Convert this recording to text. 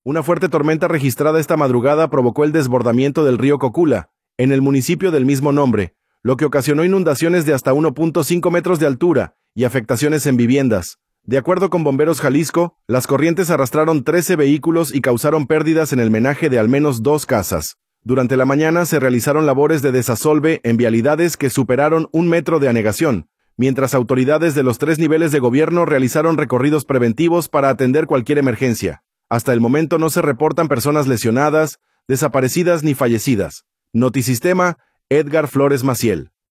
Una fuerte tormenta registrada esta madrugada provocó el desbordamiento del río Cocula, en el municipio del mismo nombre, lo que ocasionó inundaciones de hasta 1.5 metros de altura y afectaciones en viviendas. De acuerdo con Bomberos Jalisco, las corrientes arrastraron 13 vehículos y causaron pérdidas en el menaje de al menos 2 casas. Durante la mañana se realizaron labores de desasolve en vialidades que superaron 1 metro de anegación, mientras autoridades de los 3 niveles de gobierno realizaron recorridos preventivos para atender cualquier emergencia. Hasta el momento no se reportan personas lesionadas, desaparecidas ni fallecidas. Notisistema, Edgar Flores Maciel.